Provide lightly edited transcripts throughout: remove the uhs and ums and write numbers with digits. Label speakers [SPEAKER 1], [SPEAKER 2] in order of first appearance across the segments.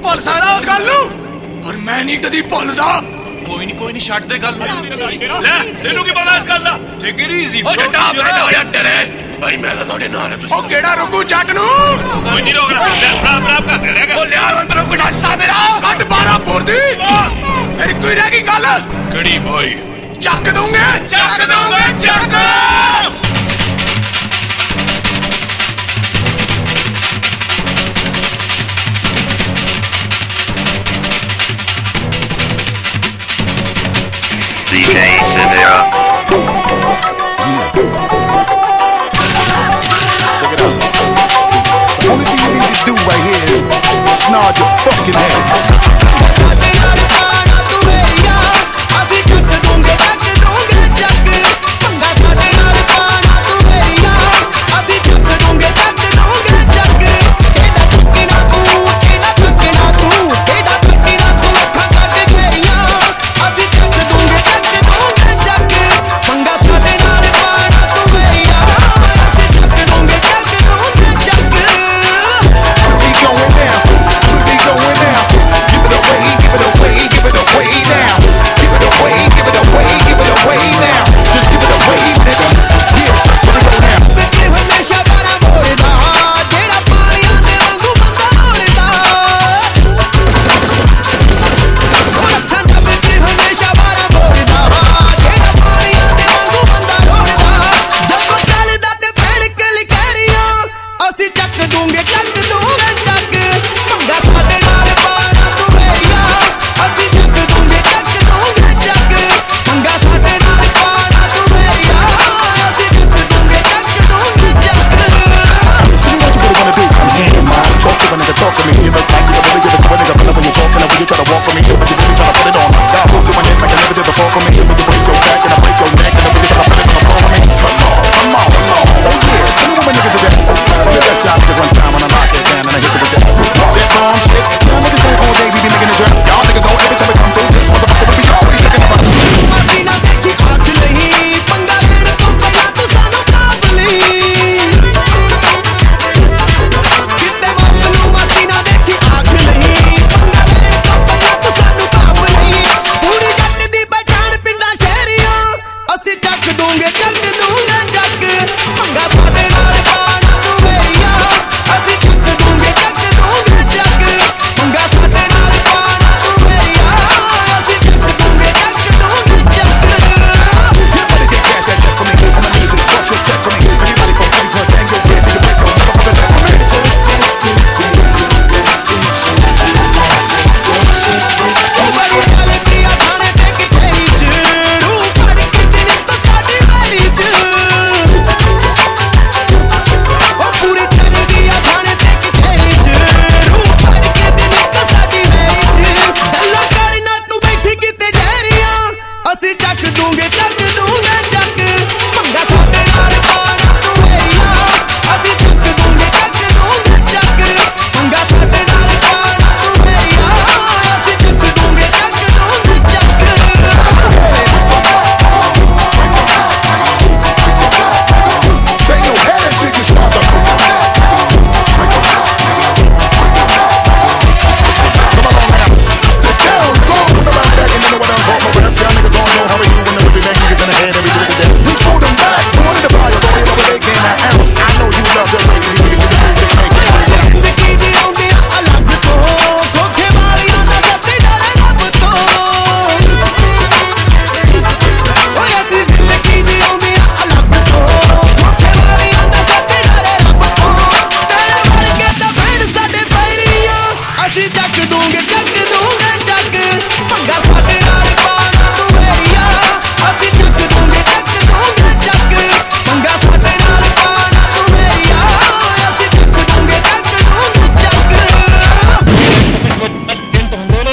[SPEAKER 1] ਭੁੱਲ ਸਕਦਾ ਉਸ ਗੱਲ ਨੂੰ, ਪਰ ਮੈਂ ਨਹੀਂ ਕਦੀ ਭੁੱਲਦਾ।
[SPEAKER 2] ਕੋਈ ਨਹੀਂ ਛੱਡ ਦੇ ਗੱਲ।
[SPEAKER 3] ਲੈ ਤੈਨੂੰ ਕੀ ਪਤਾ ਇਸ ਗੱਲ ਦਾ?
[SPEAKER 2] Take it easy.
[SPEAKER 1] ਉਹ ਜੱਟਾ ਆਪਣੇ ਹੋਇਆ ਤੇਰੇ ਭਾਈ, ਮੈਂ ਤਾਂ ਤੁਹਾਡੇ ਨਾਲ ਤੁਸੀਂ ਉਹ ਕਿਹੜਾ ਰੁਕੂ ਜੱਟ ਨੂੰ?
[SPEAKER 3] ਕੋਈ ਨਹੀਂ ਰੋਕਣਾ। ਬਰਾਬਰ ਕਰ ਦੇਗਾ।
[SPEAKER 1] ਉਹ ਲਿਆ ਅੰਦਰੋਂ ਕੋਈ ਹਾਸਾ ਮੇਰਾ ਕੱਟ 12 ਪੁਰਦੀ। ਮੇਰੀ ਕੋਈ ਰਹਿ ਗਈ ਗੱਲ ਕਿਹੜੀ ਭਾਈ? ਚੱਕ ਦੂੰਗੇ ਚੱਕ।
[SPEAKER 4] DJ Severa.
[SPEAKER 5] Check it out. The only thing you need to do right here is nod your fucking head.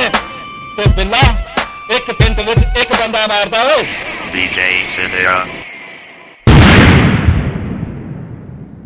[SPEAKER 4] DJ Severa.